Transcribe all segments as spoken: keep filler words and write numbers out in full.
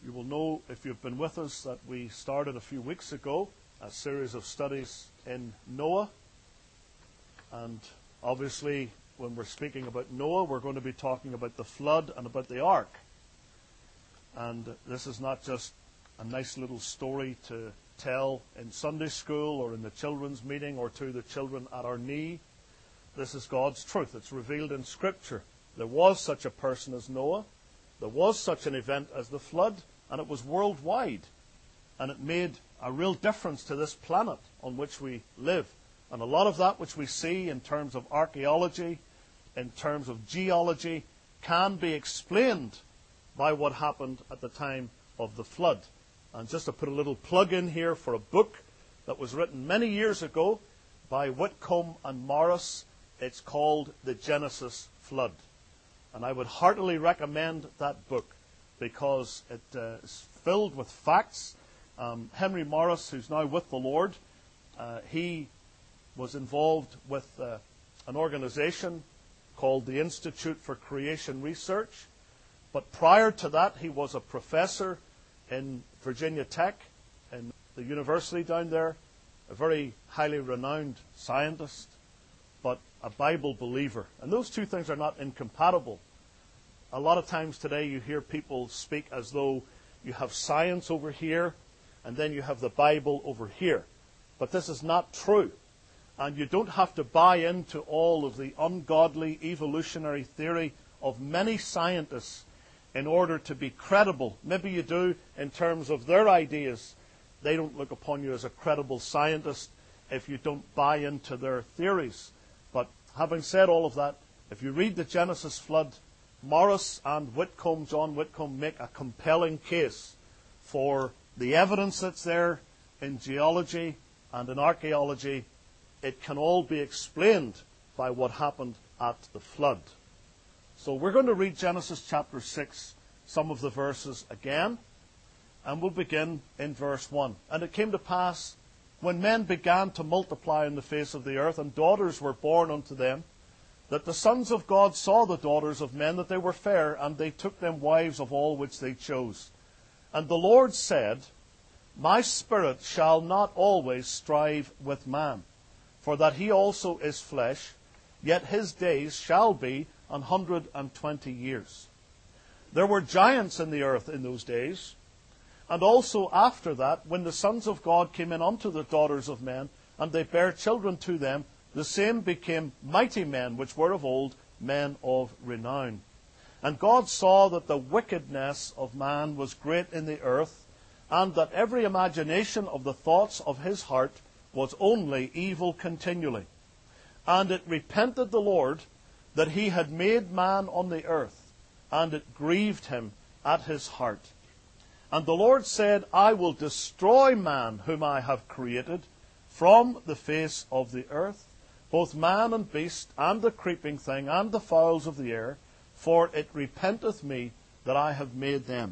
You will know, if you've been with us, that we started a few weeks ago a series of studies in Noah. And obviously, when we're speaking about Noah, we're going to be talking about the flood and about the ark. And this is not just a nice little story to tell in Sunday school or in the children's meeting or to the children at our knee. This is God's truth. It's revealed in Scripture. There was such a person as Noah. There was such an event as the flood, and it was worldwide. And it made a real difference to this planet on which we live. And a lot of that which we see in terms of archaeology, in terms of geology, can be explained by what happened at the time of the flood. And just to put a little plug in here for a book that was written many years ago by Whitcomb and Morris. It's called The Genesis Flood. And I would heartily recommend that book because it uh, is filled with facts. Um, Henry Morris, who's now with the Lord, uh, he was involved with uh, an organization called the Institute for Creation Research. But prior to that, he was a professor in Virginia Tech, in the university down there, a very highly renowned scientist, but a Bible believer. And those two things are not incompatible. A lot of times today you hear people speak as though you have science over here and then you have the Bible over here. But this is not true. And you don't have to buy into all of the ungodly evolutionary theory of many scientists in order to be credible. Maybe you do in terms of their ideas. They don't look upon you as a credible scientist if you don't buy into their theories. But having said all of that, if you read the Genesis flood, Morris and Whitcomb, John Whitcomb, make a compelling case for the evidence that's there in geology and in archaeology. It can all be explained by what happened at the flood. So we're going to read Genesis chapter six, some of the verses again, and we'll begin in verse one. And it came to pass, when men began to multiply on the face of the earth, and daughters were born unto them, that the sons of God saw the daughters of men, that they were fair, and they took them wives of all which they chose. And the Lord said, My spirit shall not always strive with man, for that he also is flesh, yet his days shall be an hundred and twenty years. There were giants in the earth in those days, and also after that, when the sons of God came in unto the daughters of men, and they bare children to them, the same became mighty men, which were of old, men of renown. And God saw that the wickedness of man was great in the earth, and that every imagination of the thoughts of his heart was only evil continually. And it repented the Lord that he had made man on the earth, and it grieved him at his heart. And the Lord said, I will destroy man whom I have created from the face of the earth, both man and beast, and the creeping thing, and the fowls of the air, for it repenteth me that I have made them.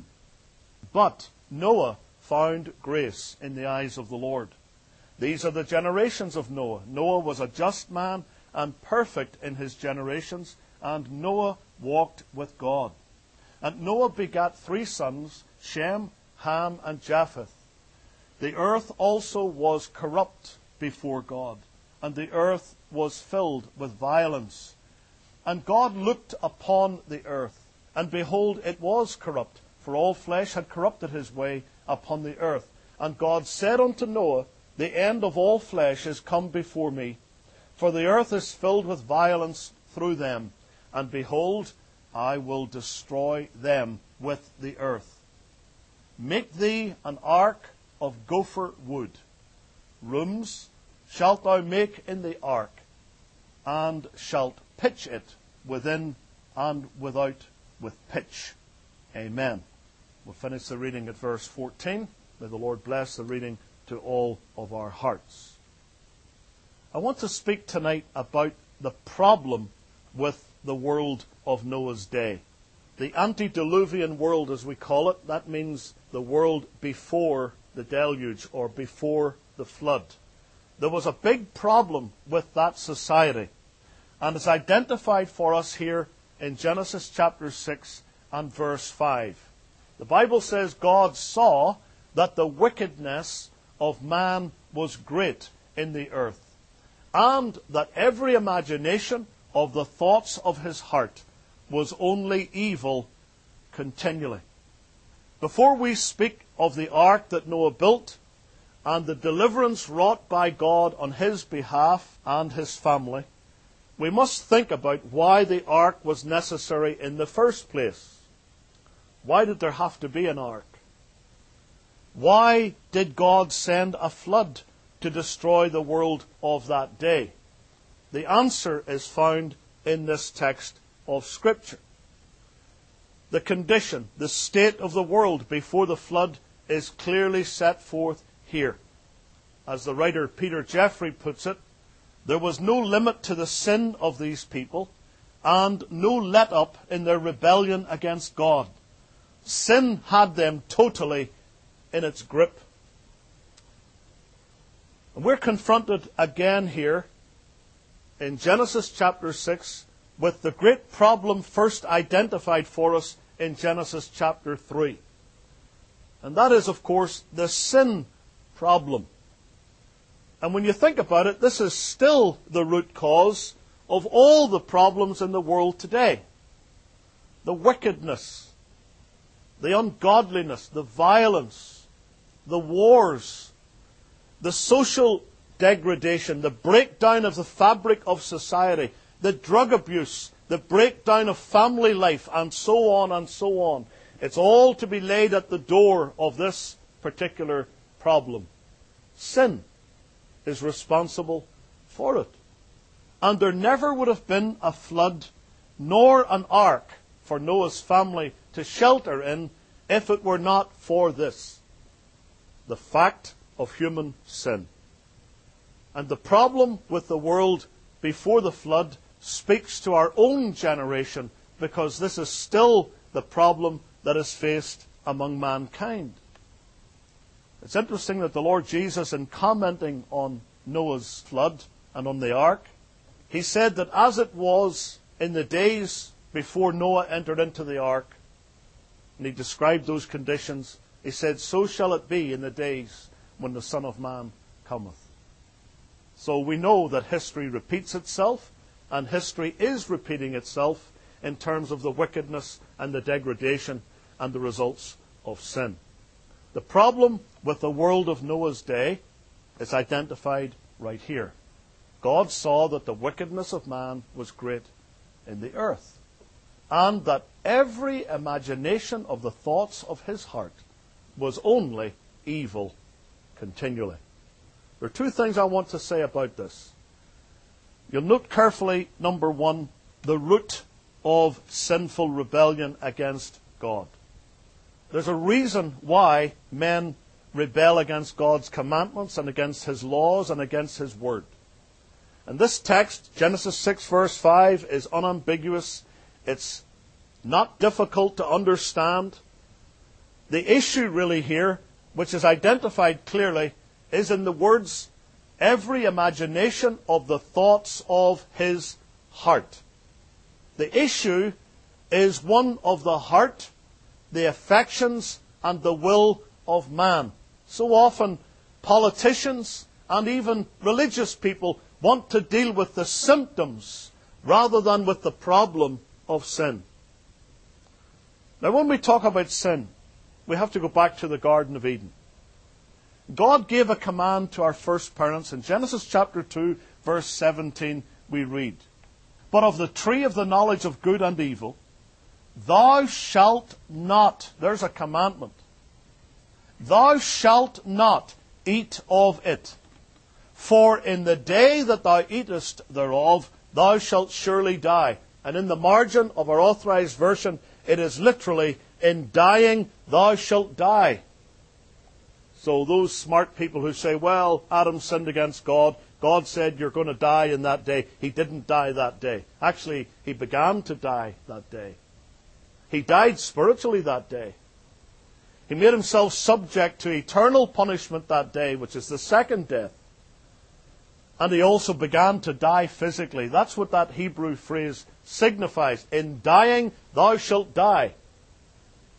But Noah found grace in the eyes of the Lord. These are the generations of Noah. Noah was a just man and perfect in his generations, and Noah walked with God. And Noah begat three sons, Shem, Ham, and Japheth. The earth also was corrupt before God, and the earth was filled with violence. And God looked upon the earth, and behold, it was corrupt, for all flesh had corrupted his way upon the earth. And God said unto Noah, The end of all flesh is come before me, for the earth is filled with violence through them. And behold, I will destroy them with the earth. Make thee an ark of gopher wood. Rooms shalt thou make in the ark, and shalt pitch it within and without with pitch. Amen. We'll finish the reading at verse fourteen. May the Lord bless the reading to all of our hearts. I want to speak tonight about the problem with the world of Noah's day. The antediluvian world, as we call it, that means the world before the deluge or before the flood. There was a big problem with that society, and it's identified for us here in Genesis chapter six and verse five. The Bible says God saw that the wickedness of man was great in the earth, and that every imagination of the thoughts of his heart was only evil continually. Before we speak of the ark that Noah built and the deliverance wrought by God on his behalf and his family, we must think about why the ark was necessary in the first place. Why did there have to be an ark? Why did God send a flood to destroy the world of that day? The answer is found in this text of Scripture. The condition, the state of the world before the flood is clearly set forth here. As the writer Peter Jeffrey puts it, there was no limit to the sin of these people and no let-up in their rebellion against God. Sin had them totally in its grip. And we're confronted again here in Genesis chapter six with the great problem first identified for us in Genesis chapter three. And that is, of course, the sin problem. And when you think about it, this is still the root cause of all the problems in the world today. The wickedness, the ungodliness, the violence, the wars, the social degradation, the breakdown of the fabric of society, the drug abuse, the breakdown of family life, and so on and so on. It's all to be laid at the door of this particular problem. Sin is responsible for it. And there never would have been a flood nor an ark for Noah's family to shelter in if it were not for this, the fact of human sin. And the problem with the world before the flood speaks to our own generation, because this is still the problem that is faced among mankind. It's interesting that the Lord Jesus, in commenting on Noah's flood and on the ark, he said that as it was in the days before Noah entered into the ark, and he described those conditions, he said, so shall it be in the days when the Son of Man cometh. So we know that history repeats itself, and history is repeating itself in terms of the wickedness and the degradation and the results of sin. The problem with the world of Noah's day is identified right here. God saw that the wickedness of man was great in the earth, and that every imagination of the thoughts of his heart was only evil continually. There are two things I want to say about this. You'll note carefully, number one, the root of sinful rebellion against God. There's a reason why men rebel against God's commandments and against his laws and against his word. And this text, Genesis six verse five, is unambiguous. It's not difficult to understand. The issue really here, which is identified clearly, is in the words, every imagination of the thoughts of his heart. The issue is one of the heart, the affections, and the will of man. So often, politicians and even religious people want to deal with the symptoms rather than with the problem of sin. Now, when we talk about sin, we have to go back to the Garden of Eden. God gave a command to our first parents. In Genesis chapter two, verse seventeen, we read, but of the tree of the knowledge of good and evil, thou shalt not, there's a commandment, thou shalt not eat of it. For in the day that thou eatest thereof, thou shalt surely die. And in the margin of our authorized version, it is literally, in dying thou shalt die. So those smart people who say, well, Adam sinned against God, God said you're going to die in that day. He didn't die that day. Actually, he began to die that day. He died spiritually that day. He made himself subject to eternal punishment that day, which is the second death. And he also began to die physically. That's what that Hebrew phrase signifies. In dying, thou shalt die.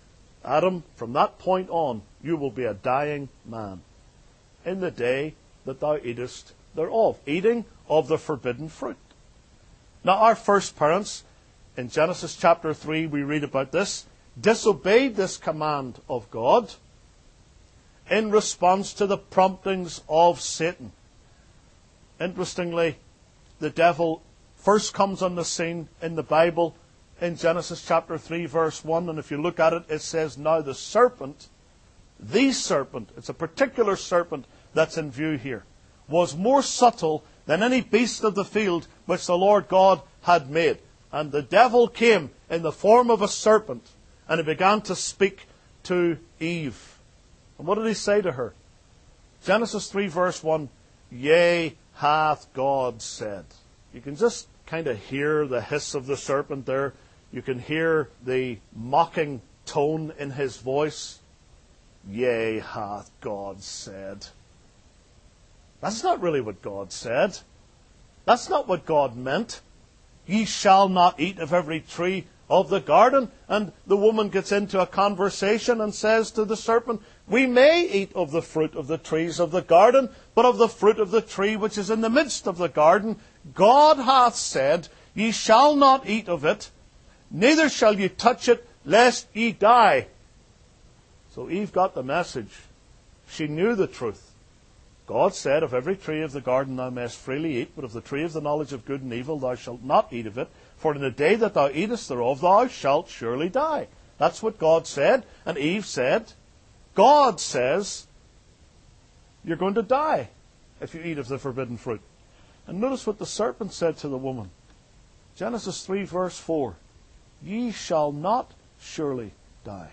Adam, from that point on, you will be a dying man in the day that thou eatest thereof, eating of the forbidden fruit. Now, our first parents, in Genesis chapter three, we read about this, disobeyed this command of God in response to the promptings of Satan. Interestingly, the devil first comes on the scene in the Bible in Genesis chapter three, verse one, and if you look at it, it says, now the serpent, the serpent, it's a particular serpent that's in view here, was more subtle than any beast of the field which the Lord God had made. And the devil came in the form of a serpent, and he began to speak to Eve. And what did he say to her? Genesis three, verse one, yea, hath God said. You can just kind of hear the hiss of the serpent there. You can hear the mocking tone in his voice. Yea, hath God said. That's not really what God said. That's not what God meant. Ye shall not eat of every tree of the garden. And the woman gets into a conversation and says to the serpent, we may eat of the fruit of the trees of the garden, but of the fruit of the tree which is in the midst of the garden, God hath said, ye shall not eat of it, neither shall ye touch it, lest ye die. So Eve got the message. She knew the truth. God said, of every tree of the garden thou mayest freely eat, but of the tree of the knowledge of good and evil thou shalt not eat of it, for in the day that thou eatest thereof thou shalt surely die. That's what God said. And Eve said, God says, you're going to die if you eat of the forbidden fruit. And notice what the serpent said to the woman. Genesis three, verse four. Ye shall not surely die.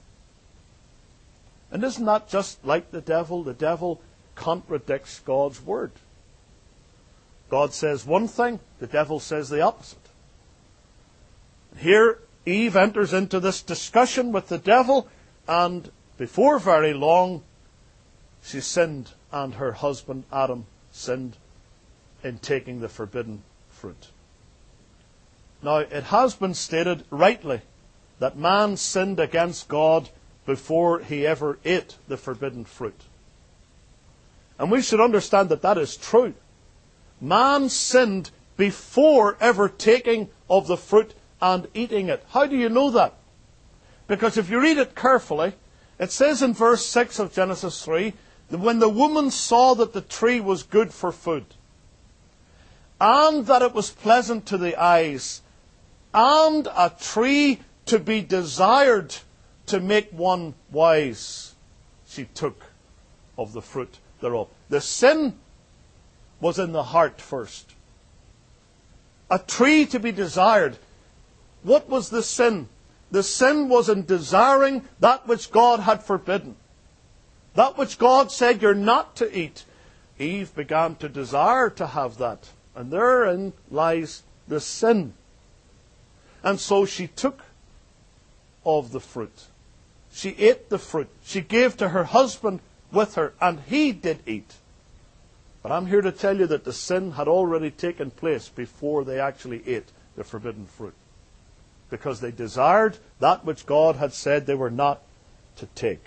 And isn't that just like the devil? The devil contradicts God's word. God says one thing, the devil says the opposite. Here, Eve enters into this discussion with the devil, and before very long, she sinned, and her husband Adam sinned in taking the forbidden fruit. Now, it has been stated rightly that man sinned against God before he ever ate the forbidden fruit. And we should understand that that is true. Man sinned before ever taking of the fruit and eating it. How do you know that? Because if you read it carefully, it says in verse six of Genesis three, that when the woman saw that the tree was good for food, and that it was pleasant to the eyes, and a tree to be desired to make one wise, she took of the fruit thereof. The sin was in the heart first. A tree to be desired. What was the sin? The sin was in desiring that which God had forbidden. That which God said you're not to eat. Eve began to desire to have that. And therein lies the sin. And so she took of the fruit. She ate the fruit. She gave to her husband with her, and he did eat. But I'm here to tell you that the sin had already taken place before they actually ate the forbidden fruit. Because they desired that which God had said they were not to take.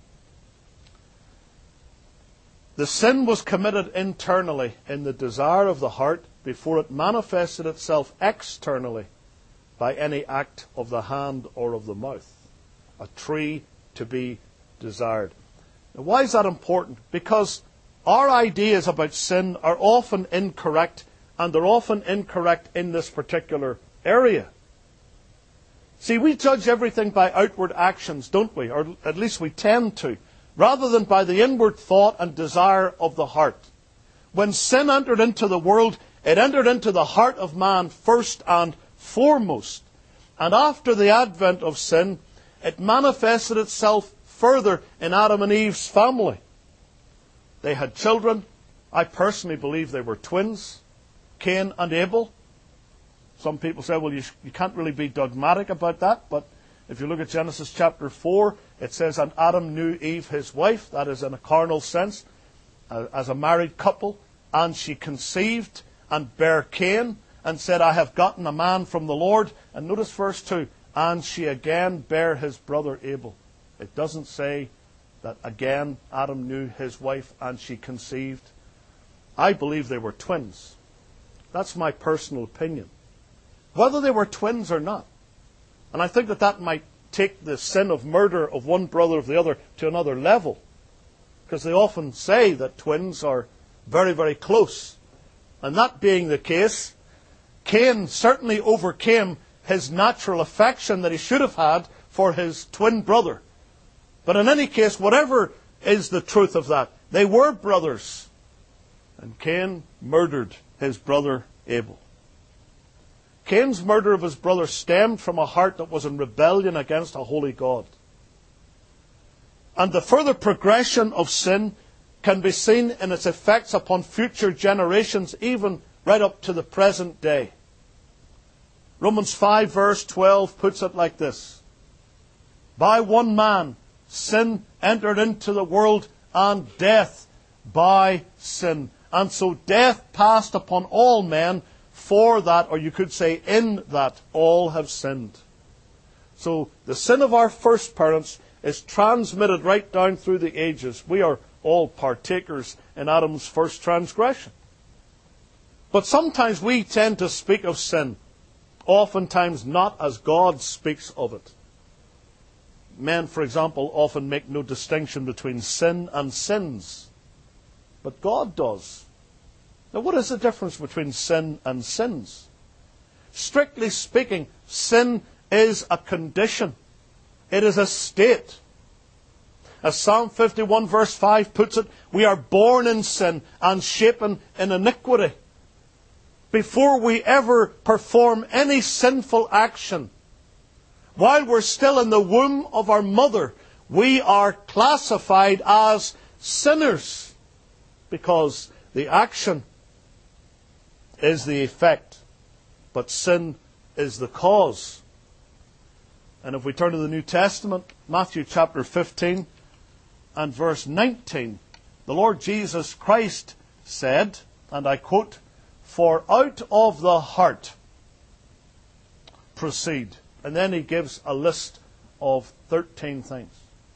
The sin was committed internally in the desire of the heart before it manifested itself externally by any act of the hand or of the mouth. A tree to be desired. Now, why is that important? Because our ideas about sin are often incorrect, and they're often incorrect in this particular area. See, we judge everything by outward actions, don't we? Or at least we tend to, rather than by the inward thought and desire of the heart. When sin entered into the world, it entered into the heart of man first and foremost. And after the advent of sin, it manifested itself further in Adam and Eve's family. They had children. I personally believe they were twins, Cain and Abel. Some people say, well, you, you can't really be dogmatic about that, but if you look at Genesis chapter four, it says, and Adam knew Eve his wife, that is in a carnal sense, uh, as a married couple, and she conceived and bare Cain, and said, I have gotten a man from the Lord. And notice verse two, and she again bare his brother Abel. It doesn't say that, again, Adam knew his wife and she conceived. I believe they were twins. That's my personal opinion. Whether they were twins or not. And I think that that might take the sin of murder of one brother of the other to another level. Because they often say that twins are very, very close. And that being the case, Cain certainly overcame his natural affection that he should have had for his twin brother. But in any case, whatever is the truth of that, they were brothers. And Cain murdered his brother Abel. Cain's murder of his brother stemmed from a heart that was in rebellion against a holy God. And the further progression of sin can be seen in its effects upon future generations, even right up to the present day. Romans five verse twelve puts it like this. By one man sin entered into the world, and death by sin. And so death passed upon all men, for that, or you could say in that, all have sinned. So the sin of our first parents is transmitted right down through the ages. We are all partakers in Adam's first transgression. But sometimes we tend to speak of sin, oftentimes not as God speaks of it. Men, for example, often make no distinction between sin and sins. But God does. Now, what is the difference between sin and sins? Strictly speaking, sin is a condition. It is a state. As Psalm fifty-one verse five puts it, we are born in sin and shapen in iniquity. Before we ever perform any sinful action, while we're still in the womb of our mother, we are classified as sinners, because the action is the effect, but sin is the cause. And if we turn to the New Testament, Matthew chapter fifteen and verse nineteen, the Lord Jesus Christ said, and I quote, "For out of the heart proceed." And then he gives a list of thirteen things.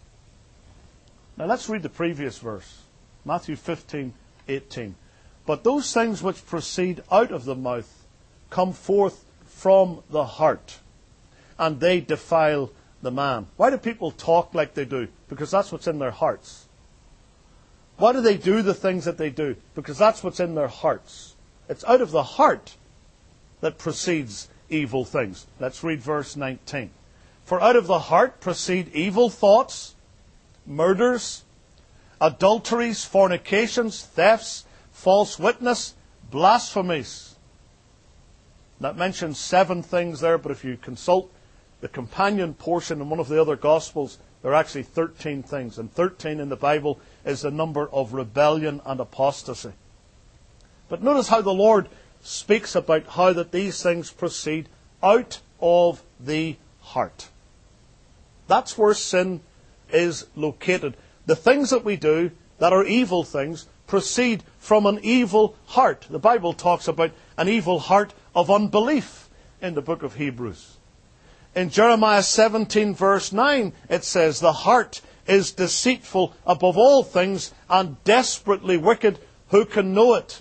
Now let's read the previous verse. Matthew fifteen, eighteen. But those things which proceed out of the mouth come forth from the heart, and they defile the man. Why do people talk like they do? Because that's what's in their hearts. Why do they do the things that they do? Because that's what's in their hearts. It's out of the heart that proceeds evil things. Let's read verse nineteen. For out of the heart proceed evil thoughts, murders, adulteries, fornications, thefts, false witness, blasphemies. That mentions seven things there, but if you consult the companion portion in one of the other Gospels, there are actually thirteen things. And thirteen in the Bible is the number of rebellion and apostasy. But notice how the Lord speaks about how that these things proceed out of the heart. That's where sin is located. The things that we do that are evil things proceed from an evil heart. The Bible talks about an evil heart of unbelief in the book of Hebrews. In Jeremiah seventeen verse nine, it says, "The heart is deceitful above all things and desperately wicked. Who can know it?"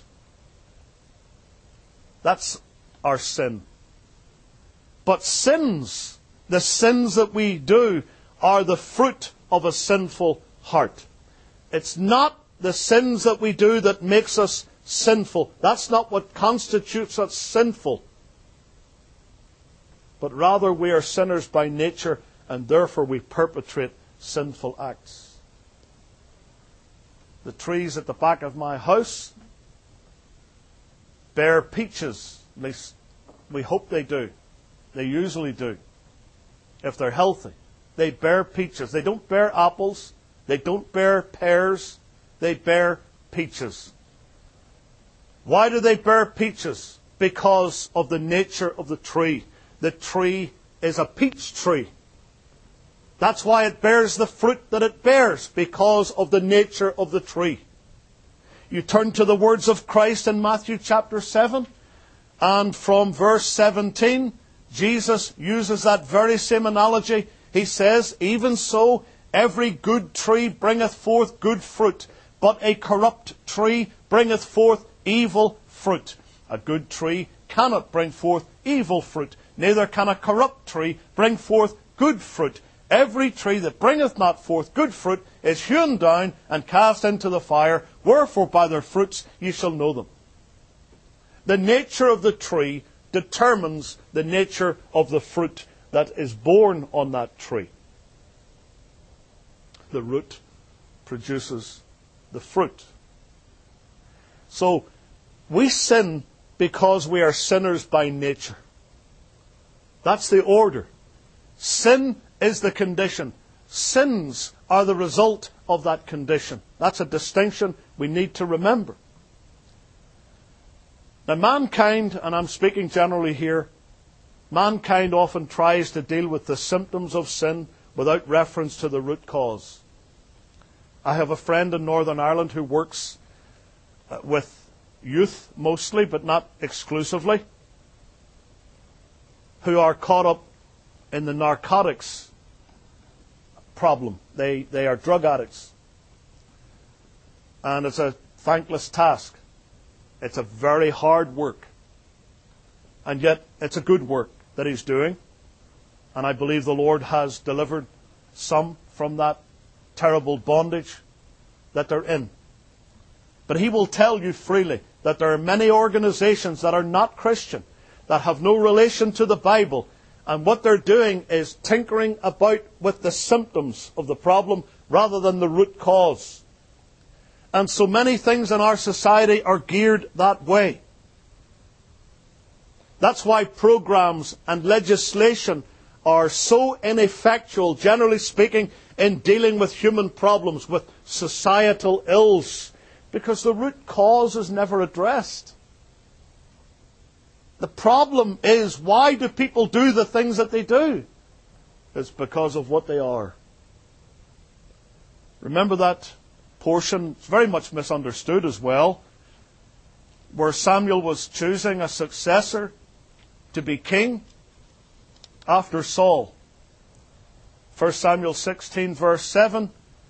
That's our sin. But sins, the sins that we do, are the fruit of a sinful heart. It's not the sins that we do that makes us sinful. That's not what constitutes us sinful. But rather we are sinners by nature, and therefore we perpetrate sinful acts. The trees at the back of my house bear peaches. At least we hope they do. They usually do. If they're healthy. They bear peaches. They don't bear apples. They don't bear pears. They bear peaches. Why do they bear peaches? Because of the nature of the tree. The tree is a peach tree. That's why it bears the fruit that it bears, because of the nature of the tree. You turn to the words of Christ in Matthew chapter seven, and from verse seventeen, Jesus uses that very same analogy. He says, "Even so, Every good tree bringeth forth good fruit, but a corrupt tree bringeth forth evil fruit. A good tree cannot bring forth evil fruit, neither can a corrupt tree bring forth good fruit. Every tree that bringeth not forth good fruit is hewn down and cast into the fire. Wherefore by their fruits ye shall know them. The nature of the tree determines the nature of the fruit that is born on that tree. The root produces the fruit. So, we sin because we are sinners by nature. That's the order. Sin is the condition. Sins are the result of that condition. That's a distinction we need to remember. Now, mankind, and I'm speaking generally here, mankind often tries to deal with the symptoms of sin without reference to the root cause. I have a friend in Northern Ireland who works with youth mostly, but not exclusively, who are caught up in the narcotics problem. They, they are drug addicts. And it's a thankless task. It's a very hard work. And yet, it's a good work that he's doing. And I believe the Lord has delivered some from that terrible bondage that they're in. But he will tell you freely that there are many organizations that are not Christian, that have no relation to the Bible, and what they're doing is tinkering about with the symptoms of the problem rather than the root cause. And so many things in our society are geared that way. That's why programs and legislation are so ineffectual, generally speaking, in dealing with human problems, with societal ills, because the root cause is never addressed. The problem is, why do people do the things that they do? It's because of what they are. Remember that portion, it's very much misunderstood as well, where Samuel was choosing a successor to be king after Saul. First Samuel sixteen verse seven,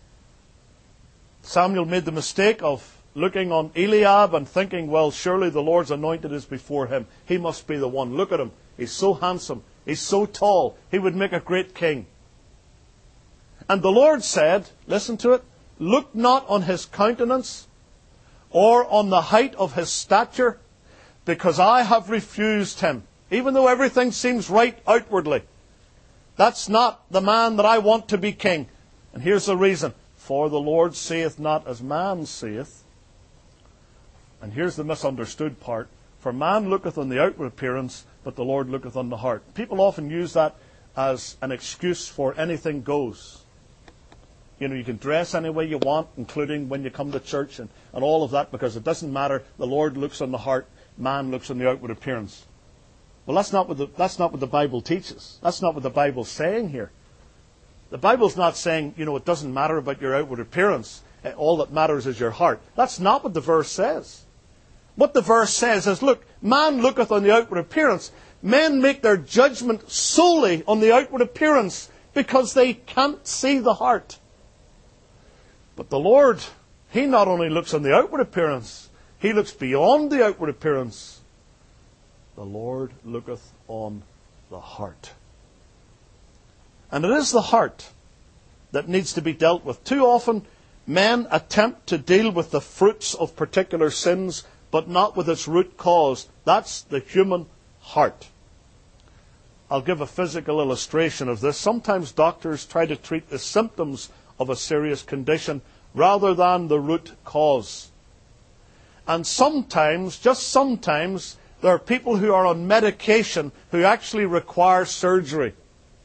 Samuel made the mistake of looking on Eliab and thinking, well, surely the Lord's anointed is before him. He must be the one. Look at him. He's so handsome. He's so tall. He would make a great king. And the Lord said, listen to it, look not on his countenance or on the height of his stature, because I have refused him. Even though everything seems right outwardly, that's not the man that I want to be king. And here's the reason. For the Lord seeth not as man seeth. And here's the misunderstood part. For man looketh on the outward appearance, but the Lord looketh on the heart. People often use that as an excuse for anything goes. You know, you can dress any way you want, including when you come to church and, and all of that, because it doesn't matter. The Lord looks on the heart, man looks on the outward appearance. Well, that's not what the, that's not what the Bible teaches. That's not what the Bible's saying here. The Bible's not saying, you know, it doesn't matter about your outward appearance. All that matters is your heart. That's not what the verse says. What the verse says is, look, man looketh on the outward appearance. Men make their judgment solely on the outward appearance because they can't see the heart. But the Lord, He not only looks on the outward appearance, He looks beyond the outward appearance. The Lord looketh on the heart. And it is the heart that needs to be dealt with. Too often, men attempt to deal with the fruits of particular sins, but not with its root cause. That's the human heart. I'll give a physical illustration of this. Sometimes doctors try to treat the symptoms of a serious condition rather than the root cause. And sometimes, just sometimes, there are people who are on medication who actually require surgery.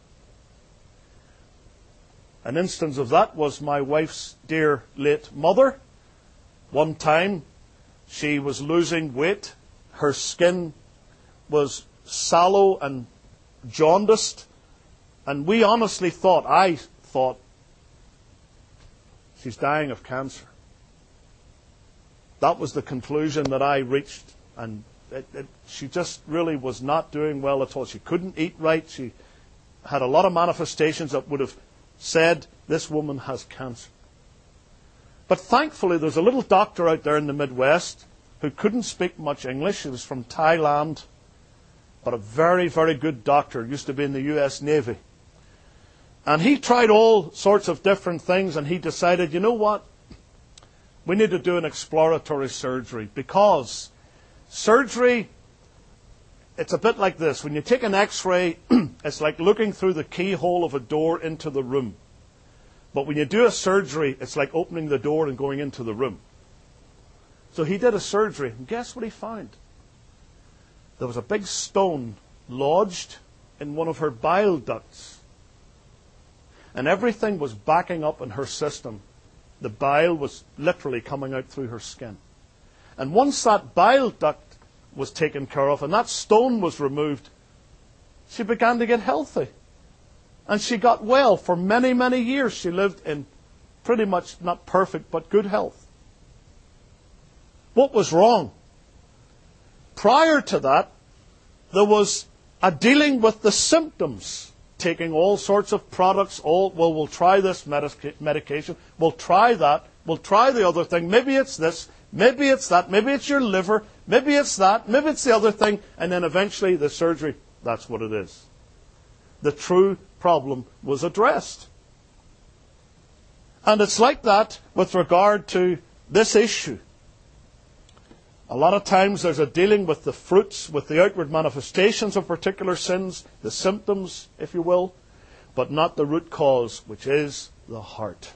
An instance of that was my wife's dear late mother. One time, she was losing weight. Her skin was sallow and jaundiced. And we honestly thought, I thought, she's dying of cancer. That was the conclusion that I reached. And it, it, she just really was not doing well at all. She couldn't eat right. She had a lot of manifestations that would have said this woman has cancer. But thankfully, there's a little doctor out there in the Midwest who couldn't speak much English. He was from Thailand, but a very, very good doctor. Used to be in the U S Navy. And he tried all sorts of different things, and he decided, you know what? We need to do an exploratory surgery, because surgery, it's a bit like this. When you take an X-ray, it's like looking through the keyhole of a door into the room. But when you do a surgery, it's like opening the door and going into the room. So he did a surgery, and guess what he found? There was a big stone lodged in one of her bile ducts. And everything was backing up in her system. The bile was literally coming out through her skin. And once that bile duct was taken care of and that stone was removed, she began to get healthy. And she got well. For many, many years she lived in pretty much, not perfect, but good health. What was wrong? Prior to that, there was a dealing with the symptoms. Taking all sorts of products, all, well, we'll try this medica- medication, we'll try that, we'll try the other thing, maybe it's this, maybe it's that, maybe it's your liver, maybe it's that, maybe it's the other thing, and then eventually the surgery, that's what it is. The true problem was addressed. And it's like that with regard to this issue. A lot of times there's a dealing with the fruits, with the outward manifestations of particular sins, the symptoms, if you will, but not the root cause, which is the heart.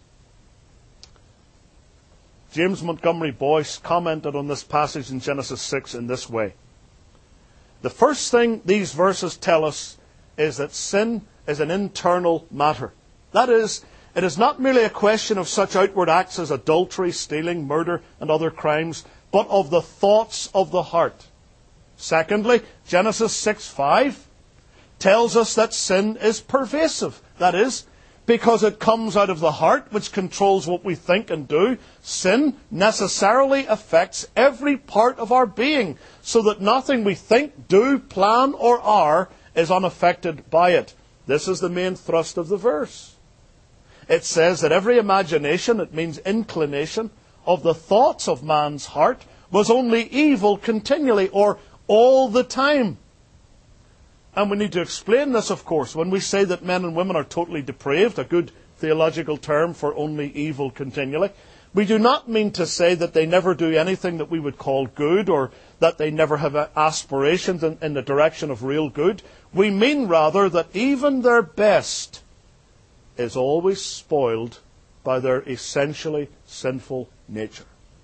James Montgomery Boyce commented on this passage in Genesis six in this way. The first thing these verses tell us is that sin is an internal matter. That is, it is not merely a question of such outward acts as adultery, stealing, murder, and other crimes, but of the thoughts of the heart. Secondly, Genesis six five tells us that sin is pervasive. That is, because it comes out of the heart, which controls what we think and do, sin necessarily affects every part of our being, so that nothing we think, do, plan, or are is unaffected by it. This is the main thrust of the verse. It says that every imagination, it means inclination, of the thoughts of man's heart was only evil continually, or all the time. And we need to explain this, of course, when we say that men and women are totally depraved, a good theological term for only evil continually. We do not mean to say that they never do anything that we would call good, or that they never have aspirations in, in the direction of real good. We mean rather that even their best is always spoiled by their essentially sinful nature.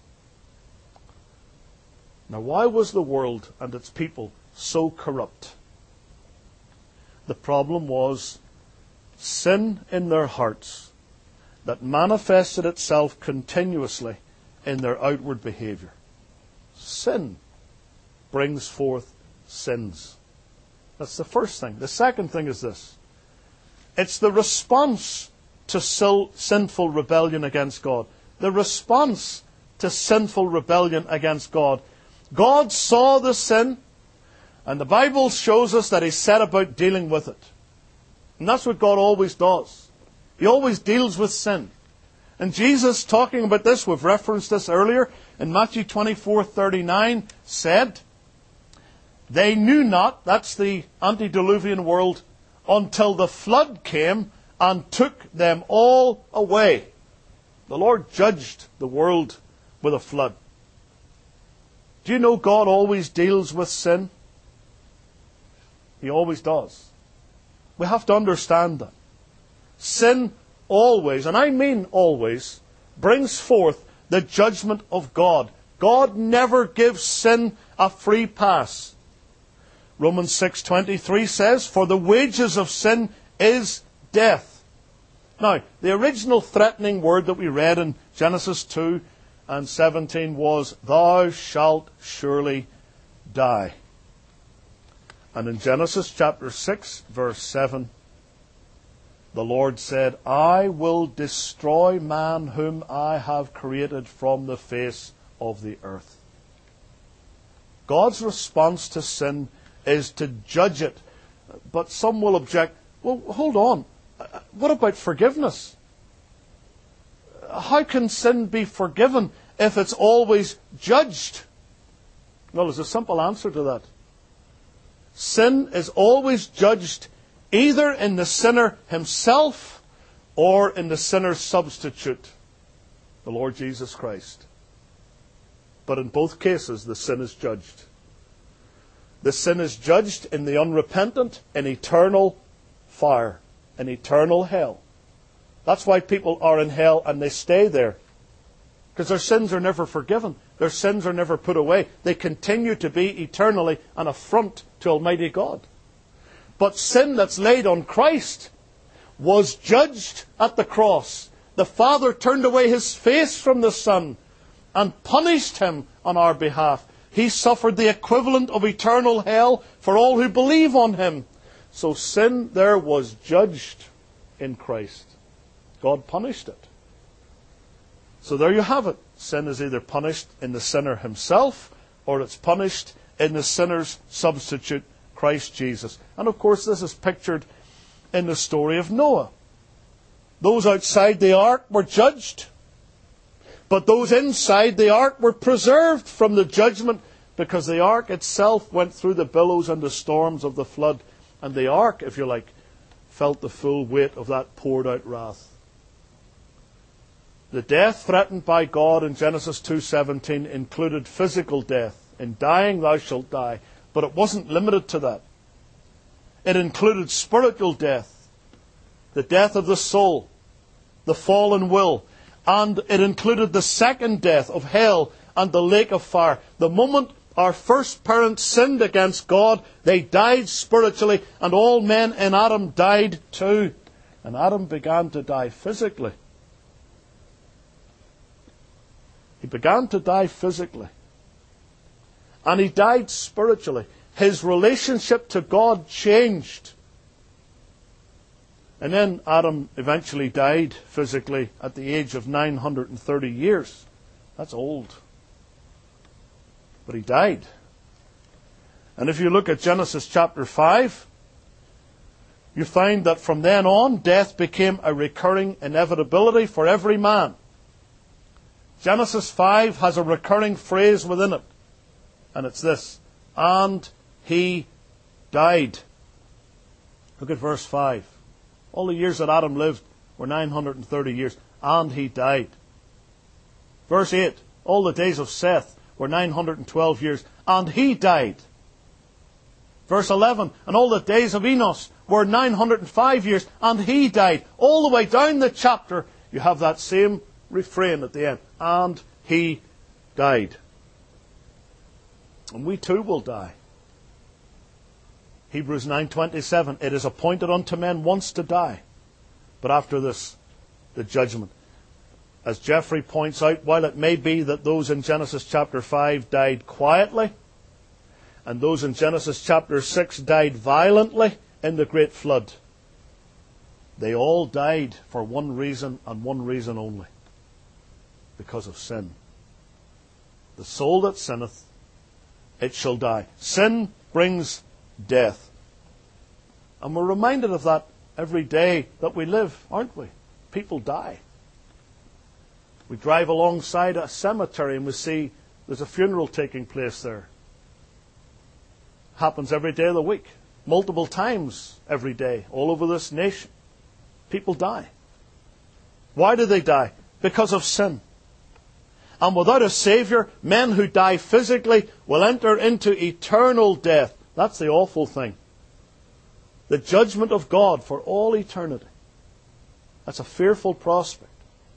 Now, why was the world and its people so corrupt? The problem was sin in their hearts that manifested itself continuously in their outward behavior. Sin brings forth sins. That's the first thing. The second thing is this. It's the response to sinful rebellion against God. The response to sinful rebellion against God. God saw the sin, and the Bible shows us that He set about dealing with it. And that's what God always does. He always deals with sin. And Jesus, talking about this, we've referenced this earlier, in Matthew twenty-four thirty-nine, said, they knew not, that's the antediluvian world, until the flood came and took them all away. The Lord judged the world with a flood. Do you know God always deals with sin? He always does. We have to understand that. Sin always, and I mean always, brings forth the judgment of God. God never gives sin a free pass. Romans six twenty-three says, for the wages of sin is death. Now, the original threatening word that we read in Genesis two and seventeen was, thou shalt surely die. And in Genesis chapter six, verse seven, the Lord said, I will destroy man whom I have created from the face of the earth. God's response to sin is to judge it. But some will object, well, hold on. What about forgiveness? How can sin be forgiven if it's always judged? Well, there's a simple answer to that. Sin is always judged either in the sinner himself or in the sinner's substitute, the Lord Jesus Christ. But in both cases, the sin is judged. The sin is judged in the unrepentant in eternal fire, in eternal hell. That's why people are in hell and they stay there. Because their sins are never forgiven. Their sins are never put away. They continue to be eternally an affront to Almighty God. But sin that's laid on Christ was judged at the cross. The Father turned away His face from the Son and punished Him on our behalf. He suffered the equivalent of eternal hell for all who believe on Him. So sin there was judged in Christ. God punished it. So there you have it. Sin is either punished in the sinner himself or it's punished in the sinner's substitute, Christ Jesus. And of course this is pictured in the story of Noah. Those outside the ark were judged, but those inside the ark were preserved from the judgment because the ark itself went through the billows and the storms of the flood. And the ark, if you like, felt the full weight of that poured out wrath. The death threatened by God in Genesis two seventeen included physical death. In dying thou shalt die. But it wasn't limited to that. It included spiritual death, the death of the soul, the fallen will, and it included the second death of hell and the lake of fire. The moment our first parents sinned against God, they died spiritually, and all men in Adam died too. And Adam began to die physically. He began to die physically. And he died spiritually. His relationship to God changed. And then Adam eventually died physically at the age of nine hundred thirty years. That's old. But he died. And if you look at Genesis chapter five, you find that from then on, death became a recurring inevitability for every man. Genesis five has a recurring phrase within it. And it's this: and he died. Look at verse five. All the years that Adam lived were nine hundred thirty years. And he died. Verse eight. All the days of Seth were nine hundred twelve years. And he died. Verse eleven. And all the days of Enos were nine hundred five years. And he died. All the way down the chapter, you have that same refrain at the end. And he died. And we too will die. Hebrews nine twenty-seven. It is appointed unto men once to die, but after this, the judgment. As Geoffrey points out, while it may be that those in Genesis chapter five died quietly, and those in Genesis chapter six died violently in the great flood, they all died for one reason and one reason only: because of sin. The soul that sinneth, it shall die. Sin brings death. And we're reminded of that every day that we live, aren't we? People die. We drive alongside a cemetery and we see there's a funeral taking place there. Happens every day of the week. Multiple times every day, all over this nation. People die. Why do they die? Because of sin. And without a Saviour, men who die physically will enter into eternal death. That's the awful thing. The judgment of God for all eternity. That's a fearful prospect.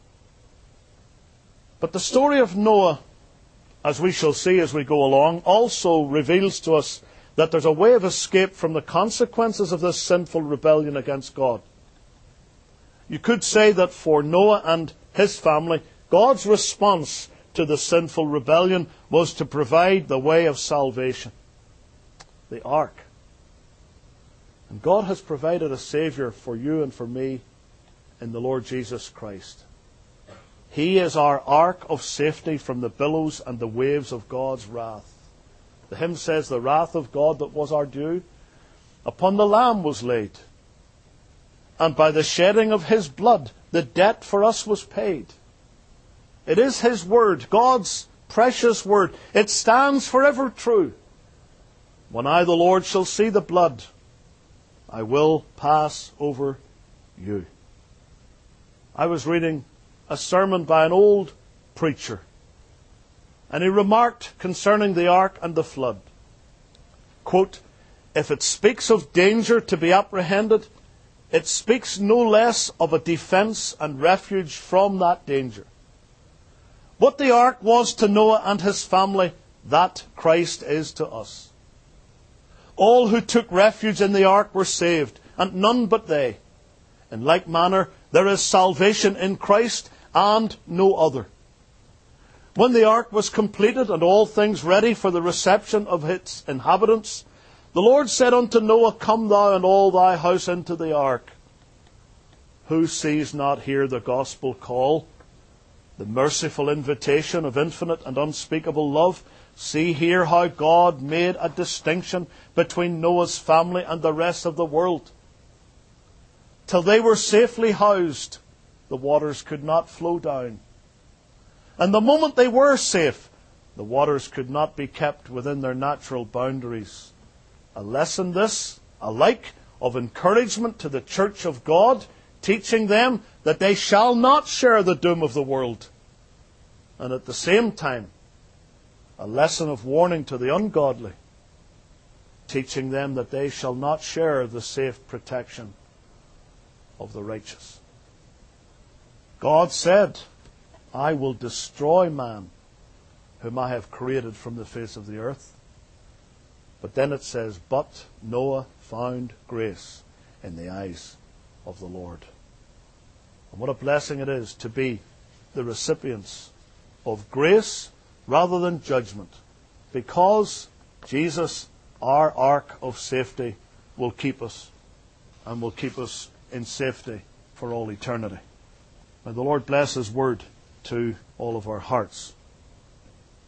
But the story of Noah, as we shall see as we go along, also reveals to us that there's a way of escape from the consequences of this sinful rebellion against God. You could say that for Noah and his family, God's response to the sinful rebellion was to provide the way of salvation. The ark. And God has provided a Saviour for you and for me in the Lord Jesus Christ. He is our ark of safety from the billows and the waves of God's wrath. The hymn says, the wrath of God that was our due upon the Lamb was laid. and by the shedding of his blood, the debt for us was paid. It is his word, God's precious word. It stands forever true. When I, the Lord, shall see the blood, I will pass over you. I was reading a sermon by an old preacher, and he remarked concerning the ark and the flood, quote, if it speaks of danger to be apprehended, it speaks no less of a defence and refuge from that danger. What the ark was to Noah and his family, that Christ is to us. All who took refuge in the ark were saved, and none but they. In like manner, there is salvation in Christ and no other. When the ark was completed and all things ready for the reception of its inhabitants, the Lord said unto Noah, come thou and all thy house into the ark. Who sees not here the gospel call, the merciful invitation of infinite and unspeakable love? See here how God made a distinction between Noah's family and the rest of the world. Till they were safely housed, the waters could not flow down. And the moment they were safe, the waters could not be kept within their natural boundaries. A lesson this, alike of encouragement to the church of God, teaching them that they shall not share the doom of the world. And at the same time, a lesson of warning to the ungodly, teaching them that they shall not share the safe protection of the righteous. God said, I will destroy man, whom I have created from the face of the earth. But then it says, but Noah found grace in the eyes of the Lord. And what a blessing it is to be the recipients of grace rather than judgment, because Jesus, our ark of safety, will keep us and will keep us in safety for all eternity. May the Lord bless his word to all of our hearts.